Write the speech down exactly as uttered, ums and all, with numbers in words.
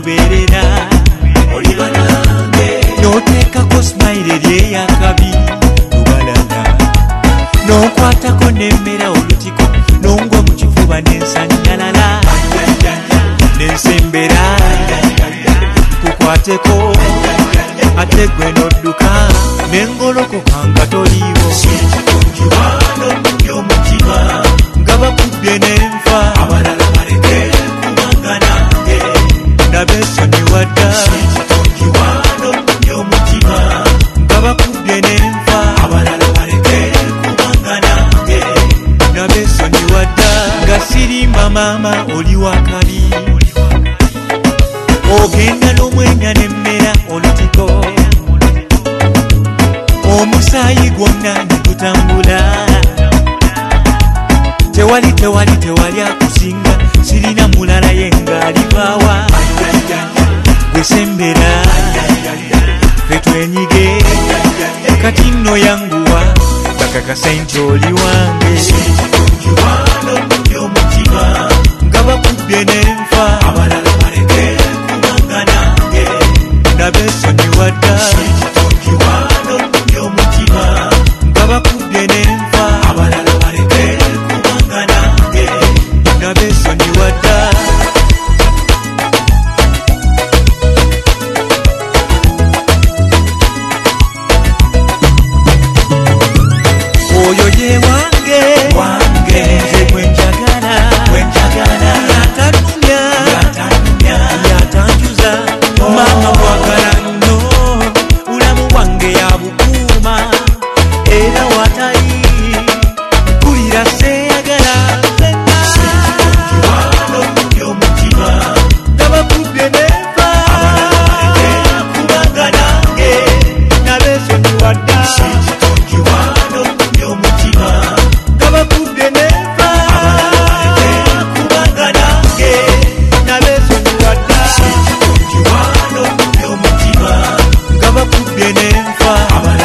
luberera oliba nange noteekako smile eryeyakabi lubalala n'okwatako nemmera olutiko n'ongwa mu kifuba n'ensanyalala n'ensembera kukwateko ate gwe n'odduka n'engolokoka nga toliiwo nga bakubye n'enfa abalala baleke kubanga nange nabeesonyiwa dda nga bakubye n'enfa abalala baleke kubanga nange nabeesonyiwa dda nga sirimba maama oli wakabi ogenda n'omwenya n'emmera olutiko omusaayi gwonna negutambula tewali tewali tewali akusinga sirina mulala yenga alibaawa gwesembera fetwenyige kati nno yanguwa kakakasa nti oli wange nga bakubye n'enfa abalala baleke kubanga nange nabeesonyiwa dda nga bakubye n'enfa abalala baleke kubanga nange nabeesonyiwa dda oyo ye wange wange nze gwenjagala gwenjagala yatanumya yatanumya yatanjuza mama mwagala nno ulamu wange yabukuuma era watali kulira seyagala fenna nga bakubye n'enfa kubanga nange nabeesonyiwa dda nga bakubye n'enfa kubanga nange nabeesonyiwa dda nga bakubye n'enfa